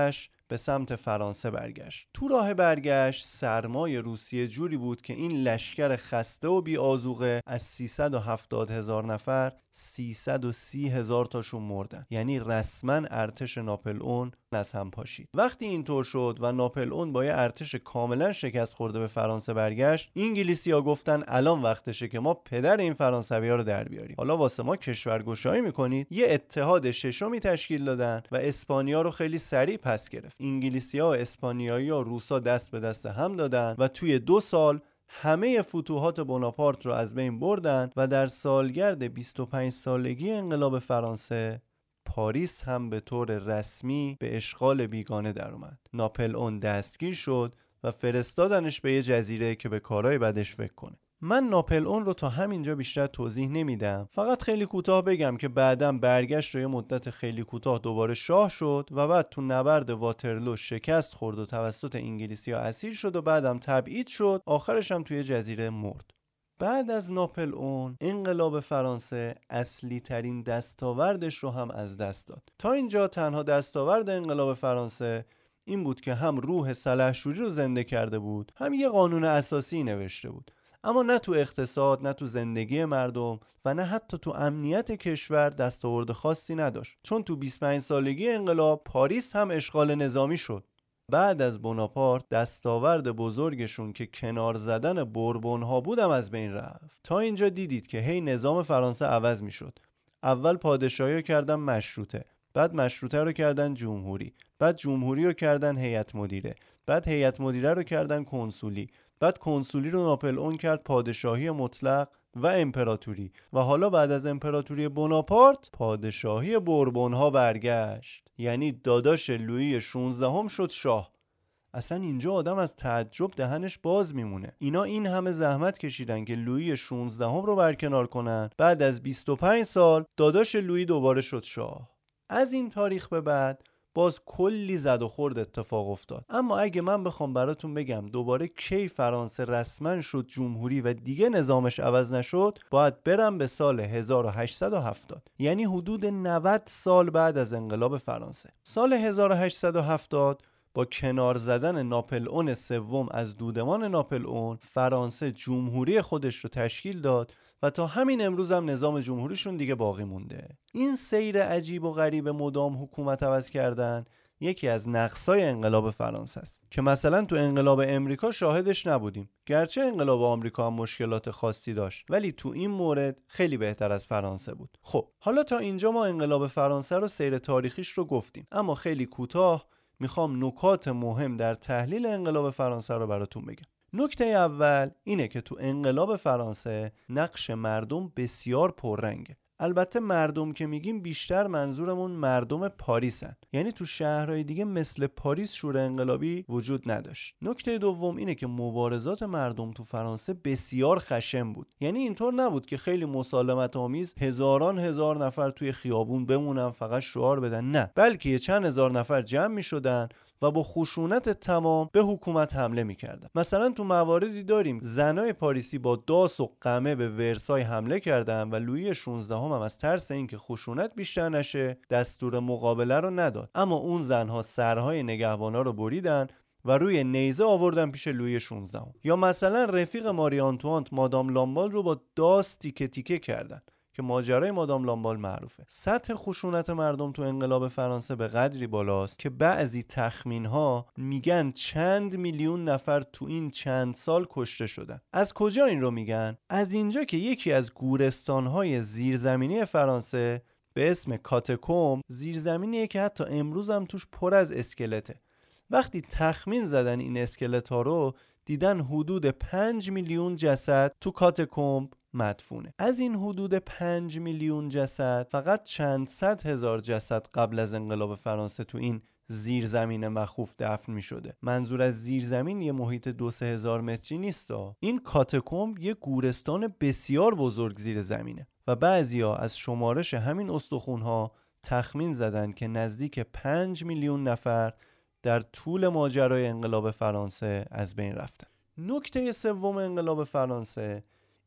به سمت فرانسه برگشت. تو راه برگشت سرمای روسیه جوری بود که این لشکر خسته و بی آذوقه از سیصد و هفتاد هزار نفر سیصد و سی هزار تاشون مردن. یعنی رسما ارتش ناپلئون از هم پاشید. وقتی اینطور شد و ناپلئون با یه ارتش کاملا شکست خورده به فرانسه برگشت، انگلیسی‌ها گفتن الان وقتشه که ما پدر این فرانسوی‌ها رو در بیاریم. حالا واسه ما کشورگشایی میکنید. یه اتحاد ششمی تشکیل دادن و اسپانیا رو خیلی سریع پس گرفت. انگلیسی‌ها و اسپانیایی‌ها روسا دست به دست هم دادن و توی دو سال همه فتوحات بناپارت رو از بین بردن و در سالگرد بیست و پنج سالگی انقلاب فرانسه پاریس هم به طور رسمی به اشغال بیگانه در اومد. ناپلئون دستگیر شد و فرستادنش به یه جزیره که به کارهای بدش فکر کنه. من ناپلئون رو تا همینجا بیشتر توضیح نمیدم، فقط خیلی کوتاه بگم که بعداً برگشت و یه مدت خیلی کوتاه دوباره شاه شد و بعد تو نبرد واترلو شکست خورد و توسط انگلیسی‌ها اسیر شد و بعدم تبعید شد، آخرش هم توی جزیره مرد. بعد از ناپلئون انقلاب فرانسه اصلی ترین دستاوردش رو هم از دست داد. تا اینجا تنها دستاورد انقلاب فرانسه این بود که هم روح سلحشوری رو زنده کرده بود، هم یه قانون اساسی نوشته بود. اما نه تو اقتصاد، نه تو زندگی مردم و نه حتی تو امنیت کشور دستاورد خاصی نداشت، چون تو بیست و پنج سالگی انقلاب پاریس هم اشغال نظامی شد. بعد از بناپارت دستاورد بزرگشون که کنار زدن بوربون ها بودم از بین رفت. تا اینجا دیدید که هی نظام فرانسه عوض می شد. اول پادشاهی رو کردن مشروطه، بعد مشروطه رو کردن جمهوری، بعد جمهوری رو کردن هیئت مدیره، بعد هیئت مدیره رو کردن کنسولی، بعد کنسولی رو ناپلئون کرد پادشاهی مطلق و امپراتوری و حالا بعد از امپراتوری بناپارت پادشاهی بوربون ها برگشت. یعنی داداش لویی شانزدهم شد شاه. اصلا اینجا آدم از تعجب دهنش باز میمونه. اینا این همه زحمت کشیدن که لویی شانزدهم رو برکنار کنن، بعد از بیست و پنج سال داداش لویی دوباره شد شاه. از این تاریخ به بعد باز کلی زد و خورد اتفاق افتاد. اما اگه من بخوام براتون بگم دوباره کی فرانسه رسما شد جمهوری و دیگه نظامش عوض نشد، باید برم به سال هزار و هشتصد و هفتاد، یعنی حدود نود سال بعد از انقلاب فرانسه. سال هزار و هشتصد و هفتاد با کنار زدن ناپلئون سوم از دودمان ناپلئون، فرانسه جمهوری خودش رو تشکیل داد و تا همین امروز هم نظام جمهوریشون دیگه باقی مونده. این سیر عجیب و غریب مدام حکومت عوض کردن یکی از نقصای انقلاب فرانسه است که مثلا تو انقلاب امریکا شاهدش نبودیم. گرچه انقلاب آمریکا هم مشکلات خاصی داشت، ولی تو این مورد خیلی بهتر از فرانسه بود. خب حالا تا اینجا ما انقلاب فرانسه رو سیر تاریخیش رو گفتیم، اما خیلی کوتاه میخوام نکات مهم در تحلیل انقلاب فرانسه رو براتون بگم. نکته اول اینه که تو انقلاب فرانسه نقش مردم بسیار پررنگه. البته مردم که میگیم بیشتر منظورمون مردم پاریسن، یعنی تو شهرهای دیگه مثل پاریس شور انقلابی وجود نداشت. نکته دوم اینه که مبارزات مردم تو فرانسه بسیار خشن بود، یعنی اینطور نبود که خیلی مسالمت آمیز هزاران هزار نفر توی خیابون بمونن فقط شعار بدن، نه، بلکه یه چند هزار نفر جمع میشدن و با خشونت تمام به حکومت حمله میکردن. مثلا تو مواردی داریم زنای پاریسی با داس و قمه به ورسای حمله کردن و لویی شانزدهم هم از ترس اینکه خشونت بیشتر نشه دستور مقابله رو نداد، اما اون زنها سرهای نگهبانا رو بریدن و روی نیزه آوردن پیش لویی شانزدهم. یا مثلا رفیق ماری آنتوانت مادام لامبال رو با داس تیکه تیکه کردن که ماجرای مادام لامبال معروفه. سطح خشونت مردم تو انقلاب فرانسه به قدری بالاست که بعضی تخمین‌ها میگن چند میلیون نفر تو این چند سال کشته شدن. از کجا این رو میگن؟ از اینجا که یکی از گورستان‌های زیرزمینی فرانسه به اسم کاتاکوم زیرزمینیه که حتی امروز هم توش پر از اسکلته. وقتی تخمین زدن این اسکلت‌ها رو دیدن حدود پنج میلیون جسد تو کاتاکوم مدفونه. از این حدود پنج میلیون جسد فقط چند صد هزار جسد قبل از انقلاب فرانسه تو این زیرزمین مخوف دفن می شده. منظور از زیرزمین یه محیط دو سه هزار متری نیستا. این کاتاکوم یه گورستان بسیار بزرگ زیر زمینه و بعضیا از شمارش همین استخونها تخمین زدن که نزدیک پنج میلیون نفر در طول ماجرای انقلاب فرانسه از بین رفتن. نکته سوم انقلاب فرانسه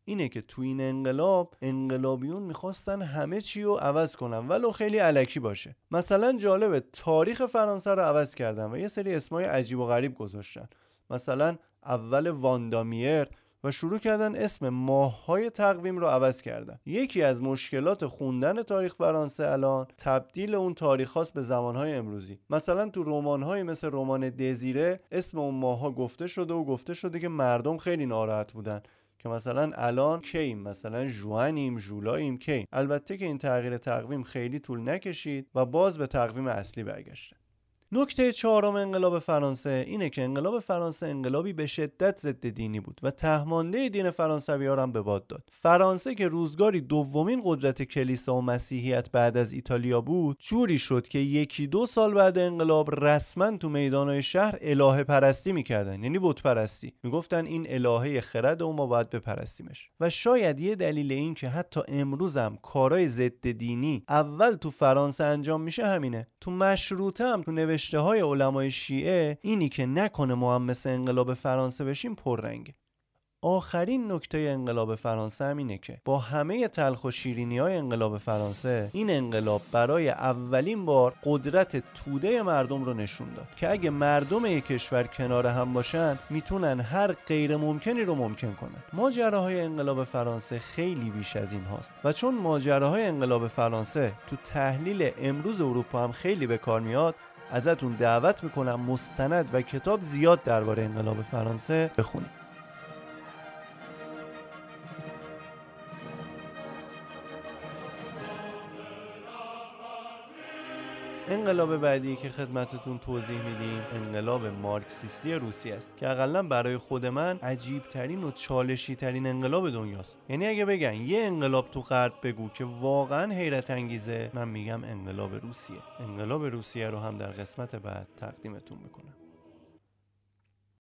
اینه که تو این انقلاب انقلابیون میخواستن همه چی رو عوض کنن ولو خیلی الکی باشه. مثلا جالبه تاریخ فرانسه رو عوض کردن و یه سری اسمای عجیب و غریب گذاشتن. مثلا اول واندامیر و شروع کردن اسم ماه‌های تقویم رو عوض کردن. یکی از مشکلات خوندن تاریخ فرانسه الان تبدیل اون تاریخ‌هاست به زمان‌های امروزی. مثلا تو رمان‌های مثل رمان دزیره اسم اون ماه‌ها گفته شده و گفته شده که مردم خیلی ناراحت بودن که مثلا الان کیم، مثلا ژوئنیم، ژولاییم، کیم. البته که این تغییر تقویم خیلی طول نکشید و باز به تقویم اصلی برگشته. نکته چهارم انقلاب فرانسه اینه که انقلاب فرانسه انقلابی به شدت ضد دینی بود و تهمانده دین فرانسوی‌ها هم به باد داد. فرانسه که روزگاری دومین قدرت کلیسا و مسیحیت بعد از ایتالیا بود، جوری شد که یکی دو سال بعد انقلاب رسما تو میدان‌های شهر الهه پرستی میکردن، یعنی بت پرستی. میگفتن این الهه خرد و ما باید بپرستیمش. و شاید یه دلیل این که حتی امروز هم کارهای ضد دینی اول تو فرانسه انجام میشه همینه. تو مشروطه هم تو نوشته های علمای شیعه اینی که نکنه ما هم مثل انقلاب فرانسه بشیم پررنگه. آخرین نکته انقلاب فرانسه هم اینه که با همه تلخ و شیرینی های انقلاب فرانسه، این انقلاب برای اولین بار قدرت توده مردم رو نشون داد که اگه مردم یک کشور کنار هم باشن میتونن هر غیر ممکنی رو ممکن کنن. ماجراهای انقلاب فرانسه خیلی بیش از این هاست و چون ماجراهای انقلاب فرانسه تو تحلیل امروز اروپا هم خیلی به کار میاد، ازتون دعوت میکنم مستند و کتاب زیاد درباره انقلاب فرانسه بخونید. انقلاب بعدی که خدمتتون توضیح میدیم انقلاب مارکسیستی روسیه است که حداقل برای خود من عجیب ترین و چالشی ترین انقلاب دنیاست. یعنی اگه بگن یه انقلاب تو غرب بگو که واقعا حیرت انگیزه، من میگم انقلاب روسیه. انقلاب روسیه رو هم در قسمت بعد تقدیمتون میکنم.